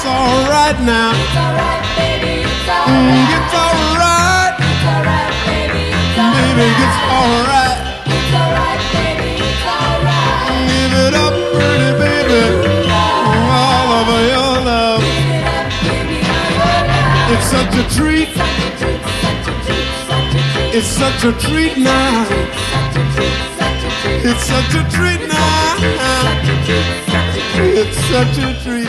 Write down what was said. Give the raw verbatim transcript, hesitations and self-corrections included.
it's alright now. It's alright, baby, it's alright. Mm, it's alright. It's alright, baby, it's alright. Baby, it's alright. It's alright, baby, it's alright. Give it up, pretty baby. All over your love. Give it up, give me all your love. It's such a treat. Such a treat, such a treat, such a treat. It's such a treat now. Such a treat, such a treat. It's such a treat now. Such a treat, such a treat. It's such a treat.